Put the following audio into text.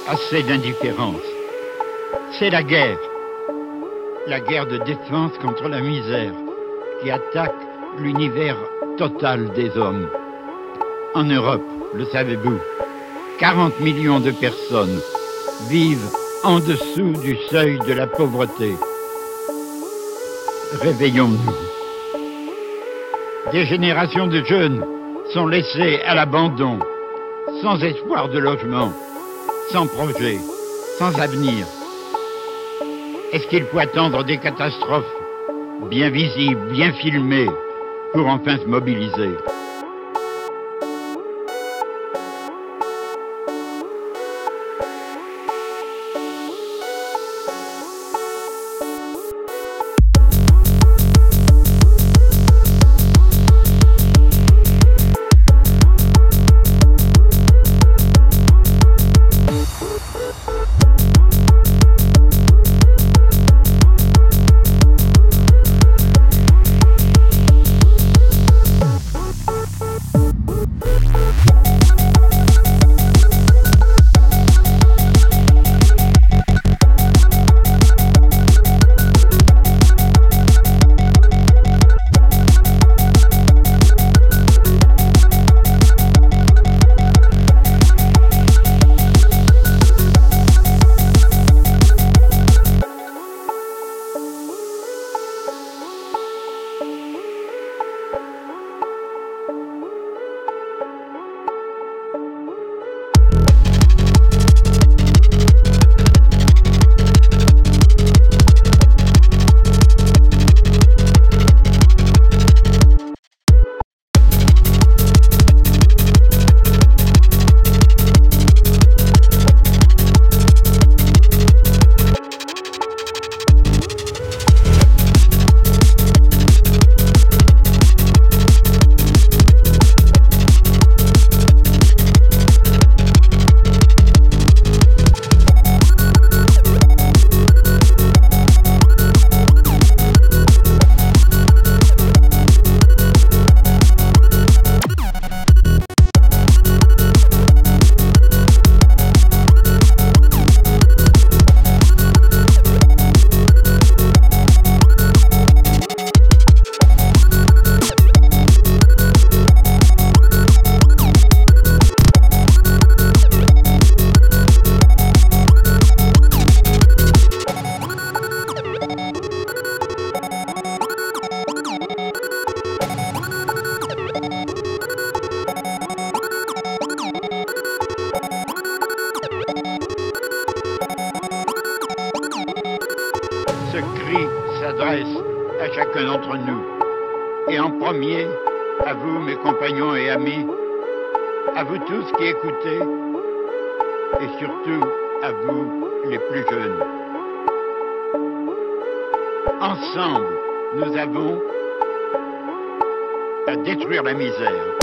Assez d'indifférence. C'est la guerre de défense contre la misère qui attaque l'univers total des hommes. En Europe, le savez-vous, 40 millions de personnes vivent en dessous du seuil de la pauvreté. Réveillons-nous. Des générations de jeunes sont laissés à l'abandon, sans espoir de logement, sans projet, sans avenir. Est-ce qu'il faut attendre des catastrophes bien visibles, bien filmées, pour enfin se mobiliser ? Ce cri s'adresse à chacun d'entre nous. Et en premier, à vous, mes compagnons et amis, à vous tous qui écoutez, et surtout à vous, les plus jeunes. Ensemble, nous avons à détruire la misère.